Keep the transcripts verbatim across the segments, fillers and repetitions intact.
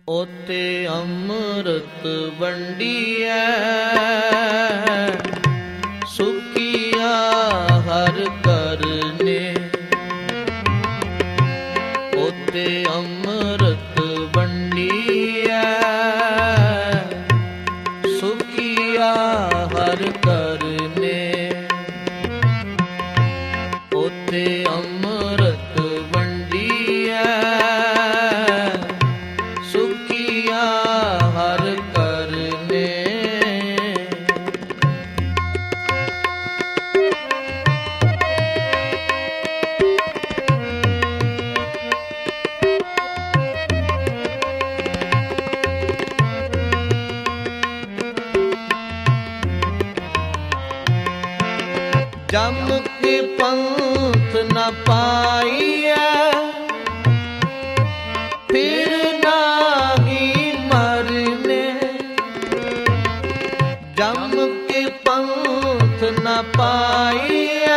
ਓਤੇ ਅੰਮ੍ਰਿਤ ਵੰਡੀਐ, ਸੁਖੀਆ ਹਰਿ ਕਰਨੇ। ਓਤੇ ਅੰਮ੍ਰਿਤ ਵੰਡੀਐ, ਸੁਖੀਆ ਹਰਿ ਕਰਨੇ। ਓਤੇ ਅੰਮ੍ਰਿਤ ਵੰਡੀਐ, ਸੁਖੀਆ ਹਰਿ ਕਰਨੇ। ਜਮ ਕੇ ਪੰਥ ਨ ਪਾਈਐ, ਫਿਰ ਨਾਹੀ ਮਰਨੇ। ਜਮ ਕੇ ਪੰਥ ਨ ਪਾਈਐ,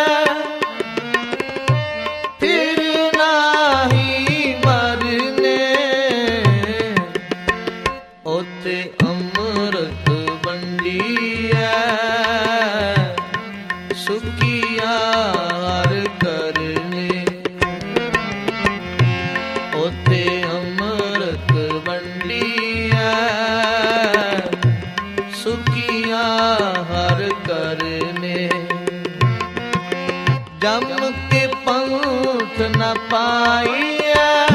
ਫਿਰ ਨਾਹੀ ਮਰਨੇ। ਓਤੇ ਅੰਮ੍ਰਿਤ ਵੰਡੀਐ, ਸੁਖੀਆ ਹਰਿ ਕਰਨੇ। ਓਤੇ ਅੰਮ੍ਰਿਤ ਵੰਡੀਐ, ਸੁਖੀਆ ਹਰਿ ਕਰਨੇ। ਜਮ ਕੇ ਪੰਥ ਨ ਪਾਈਐ,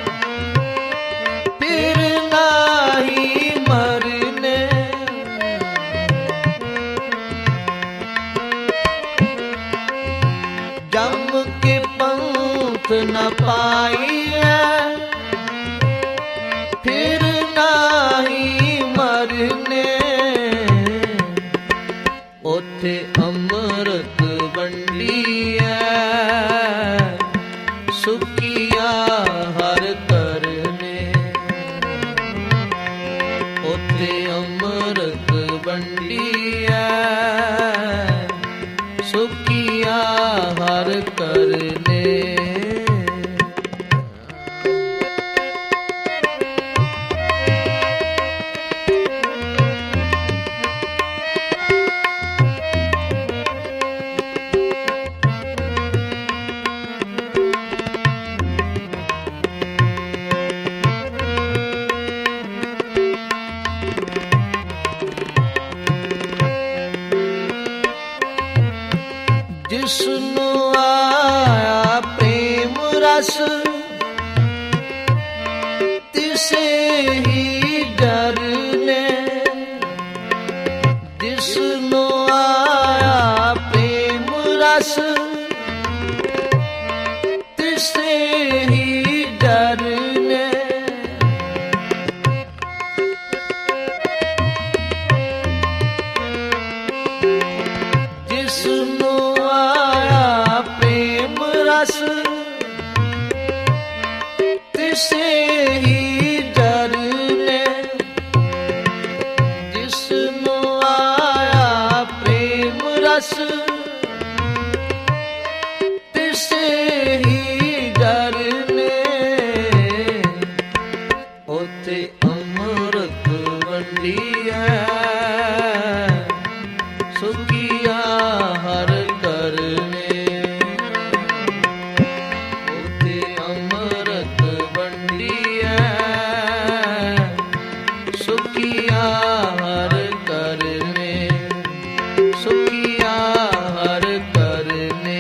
ਫਿਰ ਨਾਹੀ ਮਰਨੇ। ਜਮ ਕੇ ਪੰਥ ਨ ਪਾਈਐ, ਫਿਰ ਨਾਹੀ ਮਰਨੇ। ਓਥੇ ਅੰਮ੍ਰਿਤ ਵੰਡੀਐ, ਸੁਖੀਆ ਹਰਿ ਕਰਨੇ। ਓਥੇ ਅੰਮ੍ਰਿਤ ਵੰਡੀਐ, ਸੁਖੀਆ ਹਰਿ ਕਰਨੇ। ਜਿਸਨੂੰ ਆਇਆ ਪ੍ਰੇਮ ਰਸ, ਤਿਸੇ ਹੀ ਡਰਨੇ। ਜਿਸਨੂੰ ਆਇਆ ਪ੍ਰੇਮ ਰਸ, ਤਿਸੇ ਹੀ ਡਰਨੇ। ਜਿਸਨੂੰ ਆਇਆ ਪ੍ਰੇਮ ਰਸ, ਤਿਸੇ ਹੀ ਡਰਨੇ। ਜਿਸਨੂੰ ਆਇਆ ਪ੍ਰੇਮ ਰਸ, ਤਿਸੇ ਹੀ ਡਰਨੇ। ਓਥੇ ਅੰਮ੍ਰਿਤ ਵੰਡੀਐ, ਸੁਖੀਆ ਹਰਿ ਕਰਨੇ। ਓਥੇ ਅੰਮ੍ਰਿਤ ਵੰਡੀਐ, ਸੁਖੀਆ ਹਰਿ ਕਰਨੇ। ਸੁਖੀਆ ਹਰਿ ਕਰਨੇ।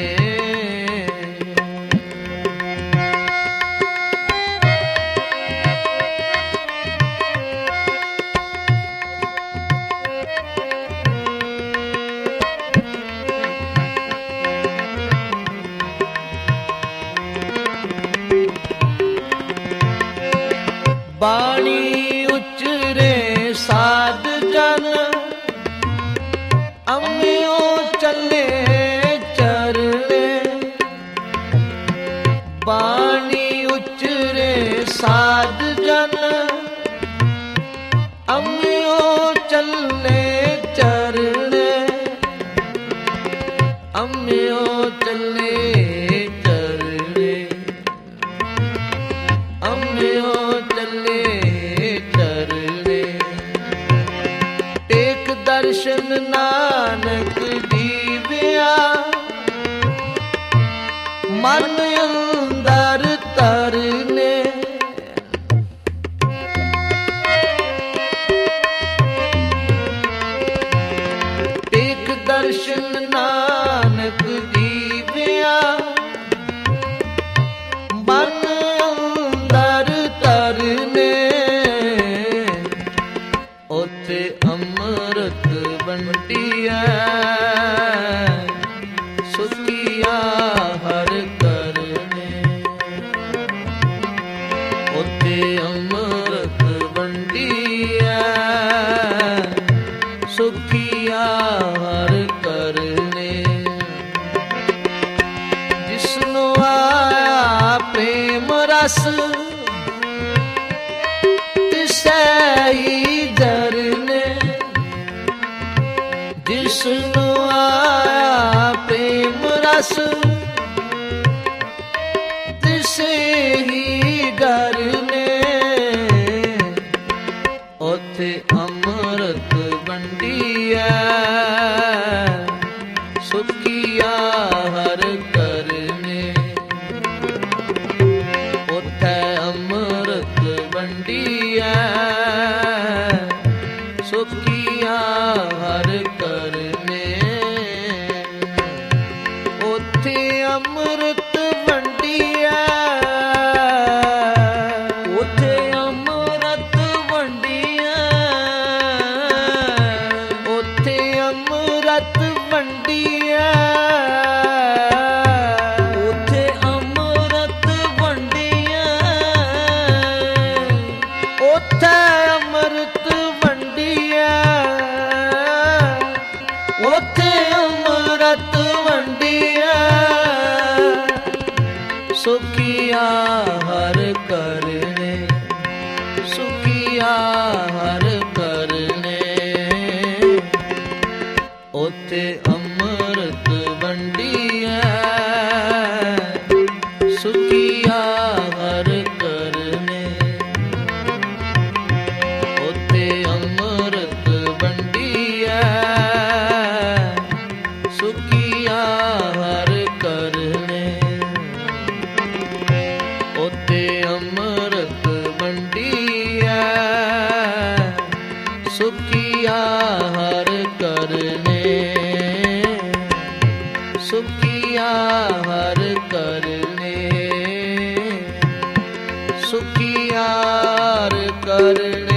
ਬਾਣੀ ਉਚਰੇ ਸਾਧ ਜਨ, ਅੰਮਿਓ ਚੱਲੇ ਚਰਨੇ। ਬਾਣੀ ਉਚਰੇ ਸਾਧ ਜਨ, ਅੰਮਿਓ ਚੱਲੇ ਚਰਨੇ। ਅੰਮਿਓ ਚੱਲੇ ਚਰਨੇ। ਅੰਮਿਓ ਚੱਲੇ ਉਥੇ ਅੰਮ੍ਰਿਤ ਵੰਡੀਐ ਸੁਖੀਆ ਹਰ ਕਰਨੇ। ਜਿਸਨੂੰ ਆਇਆ ਪ੍ਰੇਮ ਰਸ ਤਿਸੈ ਹੀ ਧਰਨੇ। ਜਿਸਨੂੰ ਆਇਆ ਪ੍ਰੇਮ ਰਸ ਤਿਸੇ ਹੀ ਡਰਨੇ। ਉਥੇ ਅੰਮ੍ਰਿਤ ਵੰਡੀਐ ਸੁਖੀਆ ਹਰ ਕਰਨੇ। ਉਥੇ ਅੰਮ੍ਰਿਤ ਵੰਡੀਐ ਸੁਖੀਆ ਹਰ ਕਰਨੇ। ਉਥੇ ਅੰਮ੍ਰਿਤ ਵੰਡੀਐ ਉਥੇ ਅੰਮ੍ਰਿਤ ਵੰਡੀਐ ਉਥੇ ਅੰਮ੍ਰਿਤ ਵੰਡੀਐ ਉਥੇ ਅੰਮ੍ਰਿਤ ਵੰਡੀਐ ਉਥੇ ਅੰਮ੍ਰਿਤ ਵੰਡੀਐ ਉਥੇ ਅੰਮ੍ਰਿਤ ਵੰਡੀਐ ਸੁਖੀਆ ਹਰ ਕਰਨੇ। ਸੁਖੀਆ ਹਰ ਕਰਨੇ। ਉਥੇ ਅੰਮ੍ਰਿਤ ਵੰਡੀਐ ਸੁਖੀਆ ਹਰ ਕਰਨੇ। ਉਥੇ ਅੰਮ੍ਰਿਤ ਵੰਡੀਐ ਸੁਖੀਆ ਹਰ ਕਰਨੇ। ਉਥੇ ਅੰਮ੍ਰਿਤ ਵੰਡੀਐ ਸੁਖੀਆ ਹਰ ਕਰਨੇ। ਸੁਖੀਆ ਹਰ ਕਰਨੇ। ਸੁਖੀਆ ਹਰ ਕਰਨੇ।